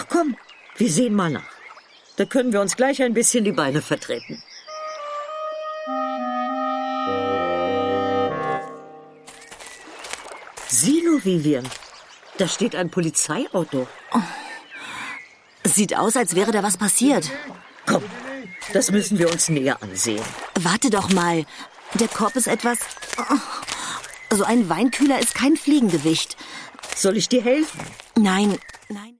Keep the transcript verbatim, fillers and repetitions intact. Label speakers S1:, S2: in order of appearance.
S1: komm, wir sehen mal nach. Da können wir uns gleich ein bisschen die Beine vertreten. Sieh nur, Vivian. Da steht ein Polizeiauto.
S2: Oh. Sieht aus, als wäre da was passiert.
S1: Komm, das müssen wir uns näher ansehen.
S2: Warte doch mal. Der Korb ist etwas... So ein Weinkühler ist kein Fliegengewicht.
S1: Soll ich dir helfen?
S2: Nein, nein.